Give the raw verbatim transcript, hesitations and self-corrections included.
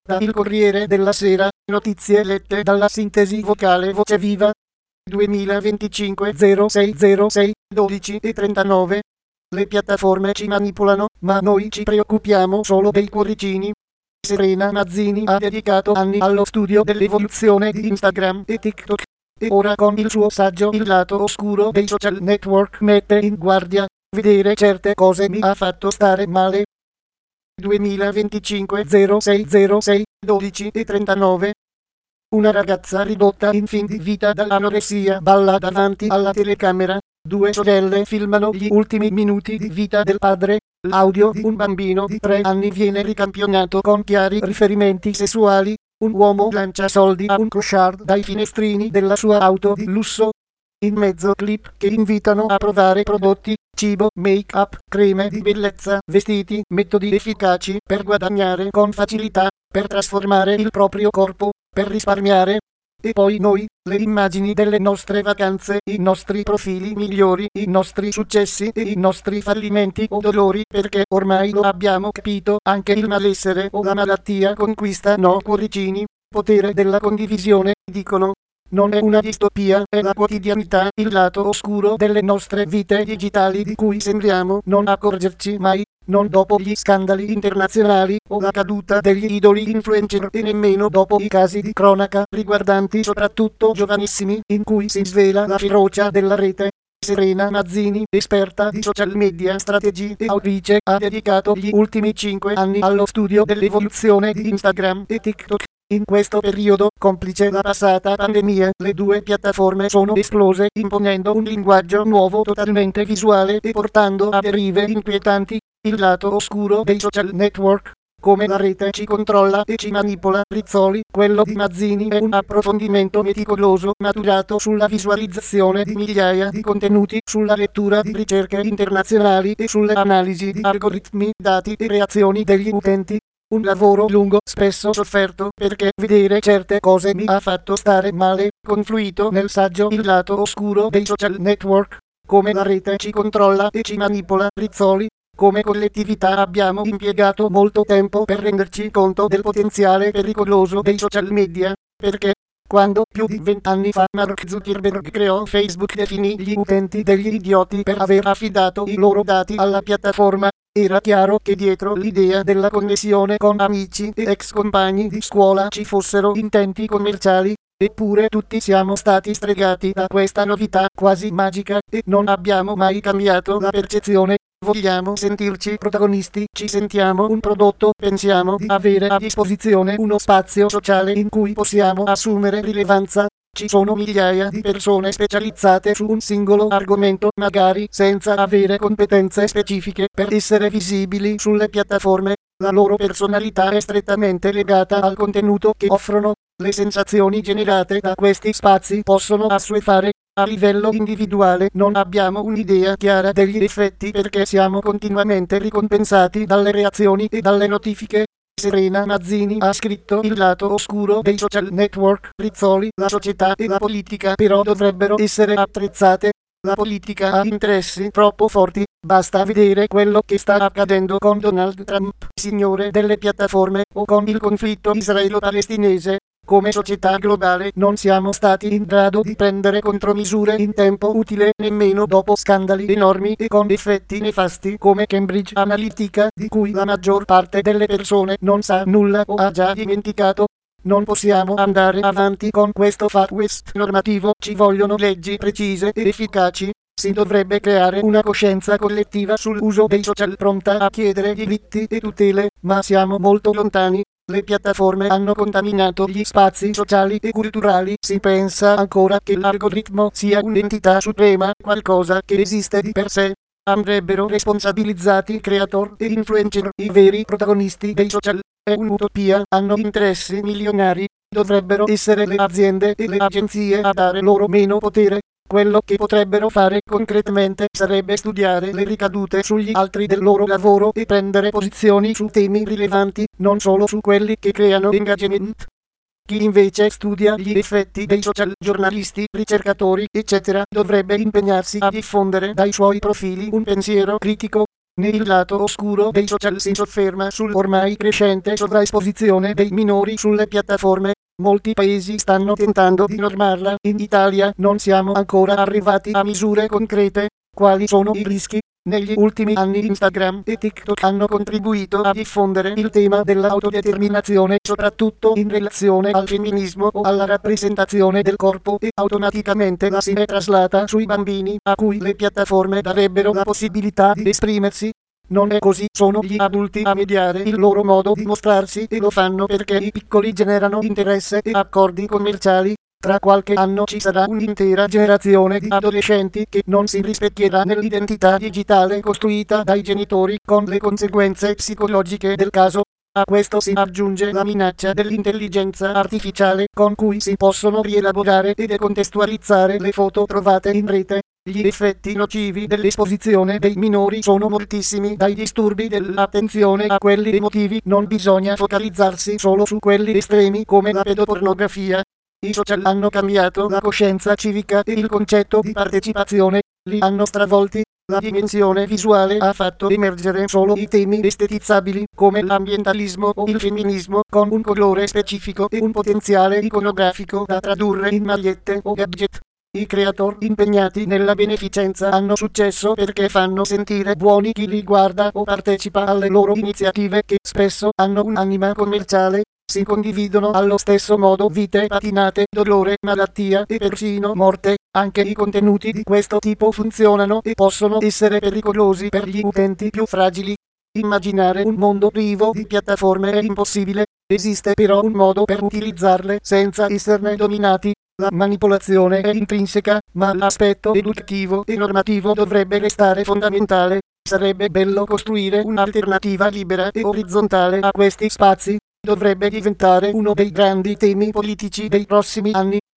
Da Il Corriere della Sera, notizie lette dalla sintesi vocale Voce Viva. duemilaventicinque zero sei zero sei dodici e trentanove. Le piattaforme ci manipolano, ma noi ci preoccupiamo solo dei cuoricini. Serena Mazzini ha dedicato anni allo studio dell'evoluzione di Instagram e TikTok. E ora con il suo saggio Il lato oscuro dei social network mette in guardia: vedere certe cose mi ha fatto stare male. duemilaventicinque zero sei zero sei dodici e trentanove. Una ragazza ridotta in fin di vita dall'anoressia balla davanti alla telecamera. Due sorelle filmano gli ultimi minuti di vita del padre. L'audio di un bambino di tre anni viene ricampionato con chiari riferimenti sessuali. Un uomo lancia soldi a un clochard dai finestrini della sua auto di lusso. In mezzo clip che invitano a provare prodotti, cibo, make-up, creme di bellezza, vestiti, metodi efficaci per guadagnare con facilità, per trasformare il proprio corpo, per risparmiare. E poi noi, le immagini delle nostre vacanze, i nostri profili migliori, i nostri successi e i nostri fallimenti o dolori, perché ormai lo abbiamo capito, anche il malessere o la malattia conquistano cuoricini. Potere della condivisione, dicono. Non è una distopia, è la quotidianità, il lato oscuro delle nostre vite digitali di cui sembriamo non accorgerci mai, non dopo gli scandali internazionali o la caduta degli idoli influencer e nemmeno dopo i casi di cronaca riguardanti soprattutto giovanissimi, in cui si svela la ferocia della rete. Serena Mazzini, esperta di social media, strategie e autrice, ha dedicato gli ultimi cinque anni allo studio dell'evoluzione di Instagram e TikTok. In questo periodo, complice la passata pandemia, le due piattaforme sono esplose imponendo un linguaggio nuovo totalmente visuale e portando a derive inquietanti. Il lato oscuro dei social network. Come la rete ci controlla e ci manipola. Rizzoli, quello di Mazzini è un approfondimento meticoloso maturato sulla visualizzazione di migliaia di contenuti, sulla lettura di ricerche internazionali e sulle analisi di algoritmi, dati e reazioni degli utenti. Un lavoro lungo, spesso sofferto, perché vedere certe cose mi ha fatto stare male, confluito nel saggio Il lato oscuro dei social network. Come la rete ci controlla e ci manipola. Rizzoli. Come collettività abbiamo impiegato molto tempo per renderci conto del potenziale pericoloso dei social media, perché quando più di vent'anni fa Mark Zuckerberg creò Facebook definì gli utenti degli idioti per aver affidato i loro dati alla piattaforma. Era chiaro che dietro l'idea della connessione con amici e ex compagni di scuola ci fossero intenti commerciali. Eppure tutti siamo stati stregati da questa novità quasi magica e non abbiamo mai cambiato la percezione. Vogliamo sentirci protagonisti, ci sentiamo un prodotto, pensiamo di avere a disposizione uno spazio sociale in cui possiamo assumere rilevanza. Ci sono migliaia di persone specializzate su un singolo argomento, magari senza avere competenze specifiche per essere visibili sulle piattaforme. La loro personalità è strettamente legata al contenuto che offrono. Le sensazioni generate da questi spazi possono assuefare. A livello individuale non abbiamo un'idea chiara degli effetti perché siamo continuamente ricompensati dalle reazioni e dalle notifiche. Serena Mazzini ha scritto Il lato oscuro dei social network. Rizzoli, la società e la politica però dovrebbero essere attrezzate. La politica ha interessi troppo forti, basta vedere quello che sta accadendo con Donald Trump, signore delle piattaforme, o con il conflitto israelo-palestinese. Come società globale non siamo stati in grado di prendere contromisure in tempo utile, nemmeno dopo scandali enormi e con effetti nefasti come Cambridge Analytica, di cui la maggior parte delle persone non sa nulla o ha già dimenticato. Non possiamo andare avanti con questo Far West normativo, ci vogliono leggi precise ed efficaci. Si dovrebbe creare una coscienza collettiva sull'uso dei social pronta a chiedere diritti e tutele, ma siamo molto lontani. Le piattaforme hanno contaminato gli spazi sociali e culturali. Si pensa ancora che l'algoritmo sia un'entità suprema, qualcosa che esiste di per sé. Andrebbero responsabilizzati creator e influencer, i veri protagonisti dei social. È un'utopia, hanno interessi milionari. Dovrebbero essere le aziende e le agenzie a dare loro meno potere. Quello che potrebbero fare concretamente sarebbe studiare le ricadute sugli altri del loro lavoro e prendere posizioni su temi rilevanti, non solo su quelli che creano engagement. Chi invece studia gli effetti dei social, giornalisti, ricercatori, eccetera, dovrebbe impegnarsi a diffondere dai suoi profili un pensiero critico. Nel lato oscuro dei social si sofferma sull'ormai crescente sovraesposizione dei minori sulle piattaforme. Molti paesi stanno tentando di normarla, in Italia non siamo ancora arrivati a misure concrete. Quali sono i rischi? Negli ultimi anni Instagram e TikTok hanno contribuito a diffondere il tema dell'autodeterminazione, soprattutto in relazione al femminismo o alla rappresentazione del corpo, e automaticamente la si è traslata sui bambini, a cui le piattaforme darebbero la possibilità di esprimersi. Non è così, sono gli adulti a mediare il loro modo di mostrarsi, e lo fanno perché i piccoli generano interesse e accordi commerciali. Tra qualche anno ci sarà un'intera generazione di adolescenti che non si rispecchierà nell'identità digitale costruita dai genitori, con le conseguenze psicologiche del caso. A questo si aggiunge la minaccia dell'intelligenza artificiale, con cui si possono rielaborare e decontestualizzare le foto trovate in rete. Gli effetti nocivi dell'esposizione dei minori sono moltissimi, dai disturbi dell'attenzione a quelli emotivi. Non bisogna focalizzarsi solo su quelli estremi come la pedopornografia. I social hanno cambiato la coscienza civica e il concetto di partecipazione, li hanno stravolti. La dimensione visuale ha fatto emergere solo i temi estetizzabili, come l'ambientalismo o il femminismo, con un colore specifico e un potenziale iconografico da tradurre in magliette o gadget. I creator impegnati nella beneficenza hanno successo perché fanno sentire buoni chi li guarda o partecipa alle loro iniziative, che spesso hanno un'anima commerciale. Si condividono allo stesso modo vite patinate, dolore, malattia e persino morte. Anche i contenuti di questo tipo funzionano e possono essere pericolosi per gli utenti più fragili. Immaginare un mondo privo di piattaforme è impossibile, esiste però un modo per utilizzarle senza esserne dominati. La manipolazione è intrinseca, ma l'aspetto educativo e normativo dovrebbe restare fondamentale. Sarebbe bello costruire un'alternativa libera e orizzontale a questi spazi. Dovrebbe diventare uno dei grandi temi politici dei prossimi anni.